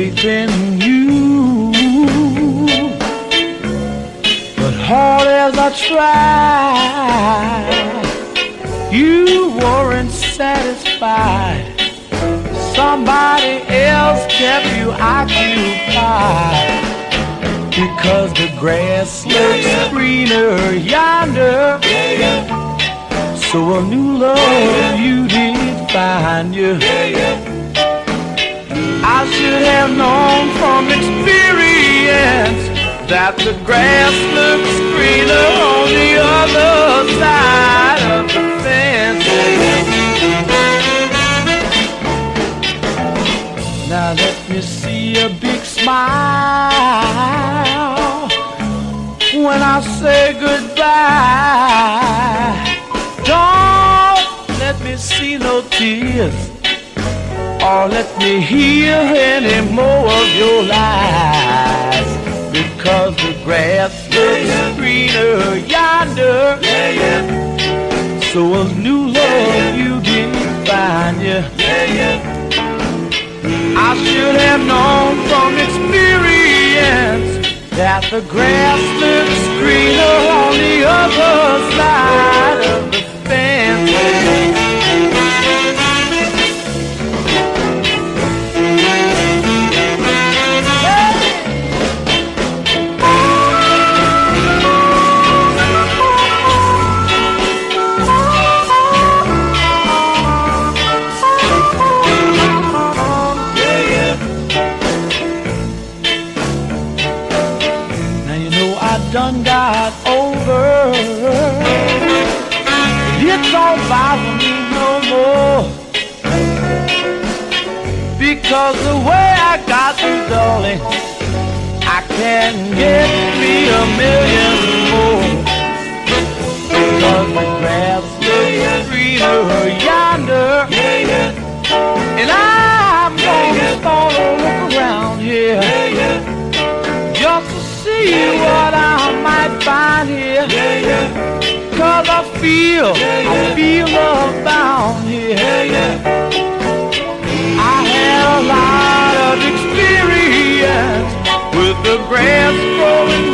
faith in you, but hard as I tried, you weren't satisfied. Somebody else kept you occupied, because the grass looks greener yonder. So a new love you did find you. I should have known from experience that the grass looks greener on the other side of the fence. Now let me see a big smile when I say goodbye. Don't let me see no tears, or let me hear any more of your lies, because the grass looks greener yonder. So a new love you did find you. I should have known from experience that the grass looks greener on the other side of the fence. Done got over, it don't bother me no more, because the way I got you, darling, I can get me a million more, because the grass looks greener yonder, and I'm gonna start to look around here, just to see what I might find here, cause I feel love bound here. I had a lot of experience with the grass growing